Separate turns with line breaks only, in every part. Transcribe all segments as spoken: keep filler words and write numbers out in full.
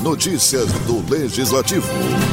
Notícias do Legislativo.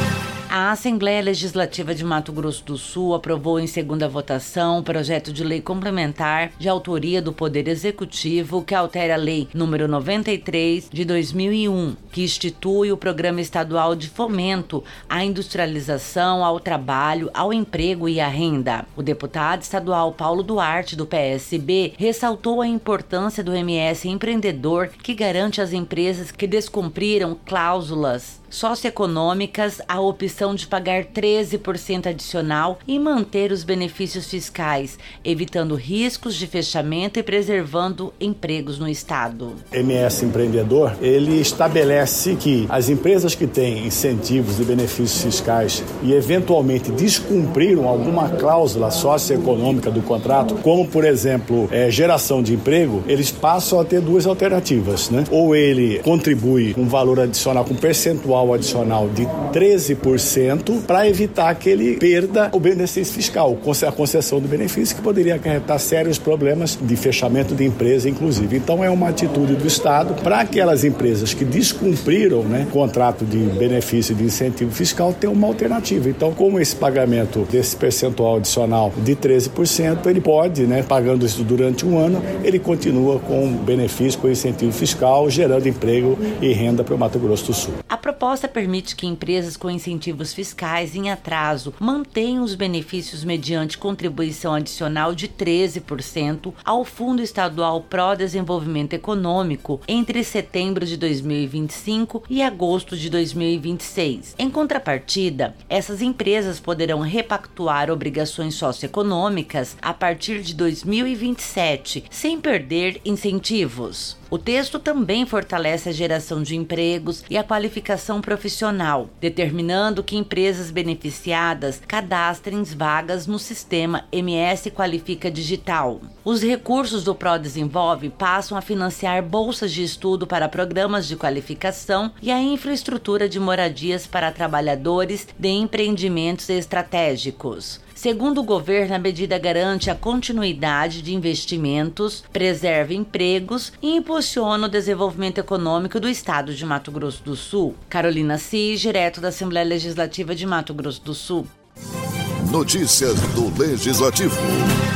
A Assembleia Legislativa de Mato Grosso do Sul aprovou em segunda votação o projeto de lei complementar de autoria do Poder Executivo que altera a Lei número noventa e três de dois mil e um, que institui o Programa Estadual de Fomento à Industrialização, ao Trabalho, ao Emprego e à Renda. O deputado estadual Paulo Duarte, do P S B, ressaltou a importância do M S Empreendedor, que garante às empresas que descumpriram cláusulas socioeconômicas a opção de pagar treze por cento adicional e manter os benefícios fiscais, evitando riscos de fechamento e preservando empregos no estado.
M S Empreendedor, ele estabelece que as empresas que têm incentivos e benefícios fiscais e eventualmente descumpriram alguma cláusula socioeconômica do contrato, como por exemplo, é, geração de emprego, eles passam a ter duas alternativas, né? Ou ele contribui com um valor adicional, com percentual adicional de treze por cento para evitar que ele perda o benefício fiscal, a concessão do benefício, que poderia acarretar sérios problemas de fechamento de empresa, inclusive. Então é uma atitude do Estado para aquelas empresas que descumpriram, né, contrato de benefício de incentivo fiscal ter uma alternativa. Então, como esse pagamento desse percentual adicional de treze por cento, ele pode, né, pagando isso durante um ano, ele continua com benefício, com incentivo fiscal, gerando emprego e renda para o Mato Grosso do Sul.
A proposta permite que empresas com incentivos fiscais em atraso mantenham os benefícios mediante contribuição adicional de treze por cento ao Fundo Estadual Pró Desenvolvimento Econômico entre setembro de dois mil e vinte e cinco e agosto de dois mil e vinte e seis. Em contrapartida, essas empresas poderão repactuar obrigações socioeconômicas a partir de dois mil e vinte e sete, sem perder incentivos. O texto também fortalece a geração de empregos e a qualificação profissional, determinando que empresas beneficiadas cadastrem vagas no sistema M S Qualifica Digital. Os recursos do ProDesenvolve passam a financiar bolsas de estudo para programas de qualificação e a infraestrutura de moradias para trabalhadores de empreendimentos estratégicos. Segundo o governo, a medida garante a continuidade de investimentos, preserva empregos e impulsiona o desenvolvimento econômico do estado de Mato Grosso do Sul. Carolina Cis, direto da Assembleia Legislativa de Mato Grosso do Sul.
Notícias do Legislativo.